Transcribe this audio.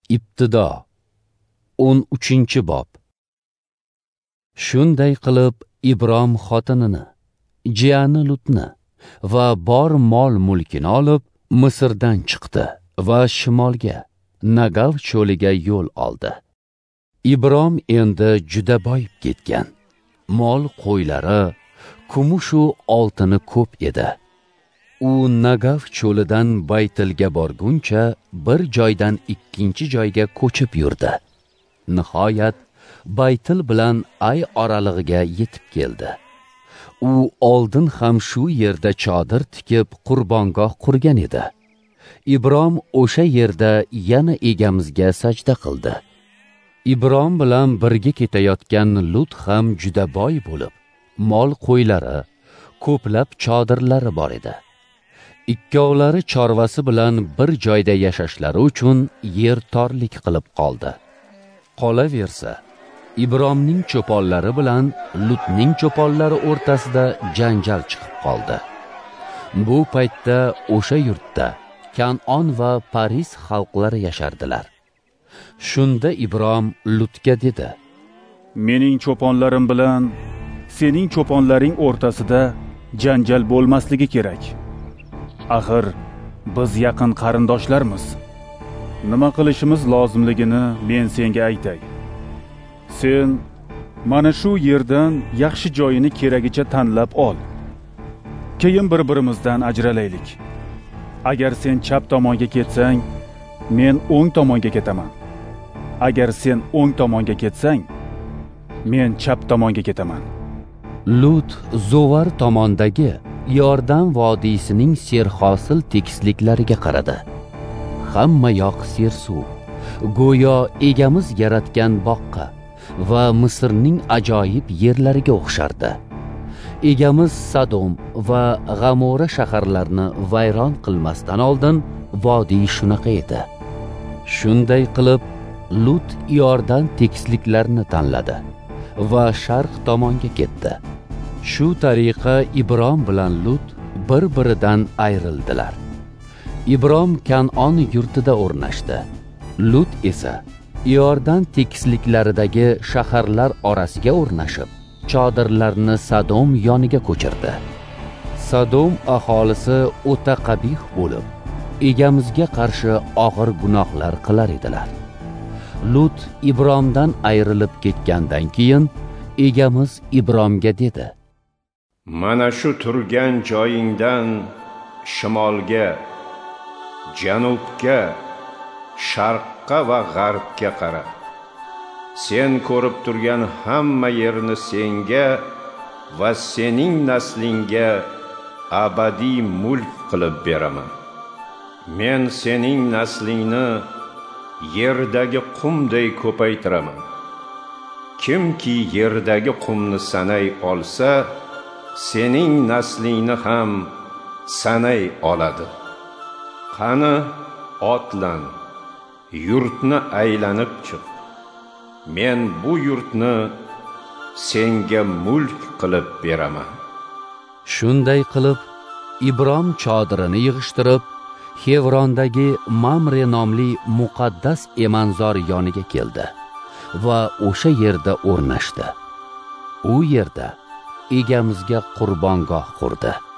Ibtido 13-bob. Shunday qilib Ibrom xotinini, jiyani Lutni va bor mol mulkini olib Misrdan chiqdi va shimolga, Nagav cho'liga yo'l oldi. Ibrom endi juda boyib ketgan. Mol qo'ylari, kumush u oltini ko'p edi. U Nagav cho'lidan Baytilga borguncha bir joydan ikkinchi joyga ko'chib yurdi. Nihoyat Baytil bilan Ay oralig'iga yetib keldi. U oldin ham shu yerda chodir tikib qurbongoh qurgan edi. Ibrom o'sha yerda yana egamizga sajda qildi. Ibrom bilan birga ketayotgan Lut ham juda boy bo'lib, mol qo'ylari, ko'plab chodirlari bor edi. Ikkovlari chorvasi bilan bir joyda yashashlari uchun yer torlik qilib qoldi. Qolaversa, Ibromning cho'ponlari bilan Lutning cho'ponlari o'rtasida janjal chiqib qoldi. Bu paytda o'sha yurtda Kanon va Paris xalqlari yashardilar. Shunda Ibrom Lutga dedi: "Mening cho'ponlarim bilan sening cho'ponlaring o'rtasida janjal bo'lmasligi kerak. Axir biz yaqin qarindoshlarmiz. Nima qilishimiz lozimligini men senga aytay. Sen mana shu yerdan yaxshi joyini keragicha tanlab ol. Keyin bir-birimizdan ajralaylik. Agar sen chap tomonga ketsang, men o'ng tomonga ketaman. Agar sen o'ng tomonga ketsang, men chap tomonga ketaman." Lut Zovar tomondagi Yordan vodiysining serhosil tekisliklariga qaradi. Hamma yoq sersuv, go'yo egamiz yaratgan boqqa va Misrning ajoyib yerlariga o'xshardi. Egamiz Sadom va G'amora shaharlarini vayron qilmasdan oldin vodiy shunaqa edi. Shunday qilib Lut Yordan tekisliklarini tanladi va sharq tomonga ketdi. Shu tariqa Ibrom bilan Lut bir-biridan ayrildilar. Ibrom Kanon yurtida o'rnashdi. Lut esa Yordan tekisliklaridagi shaharlar orasiga o'rnashib, chodirlarni Sadom yoniga ko'chirdi. Sadom aholisi o'ta qabih bo'lib, egamizga qarshi og'ir gunohlar qilar edilar. Lut Ibromdan ayrilib ketgandan keyin egamiz Ibromga dedi: "Mana shu turgan joyingdan shimolga, janubga, sharqqa va g'arbga qara. Sen ko'rib turgan hamma yerni senga va sening naslingga abadiy mulk qilib beraman. Men sening naslingni yerdagi qumday ko'paytiraman. Kimki yerdagi qumni sanay olsa, sening naslingni ham sanay oladi. Qani otlan, yurtni aylanib chiq. Men bu yurtni senga mulk qilib beraman." Shunday qilib Ibrom chodirini yig'ishtirib, Hevrondagi Mamre nomli muqaddas emanzor yoniga keldi va o'sha yerda o'rnashdi. U yerda egamizga qurbongoh qurdi.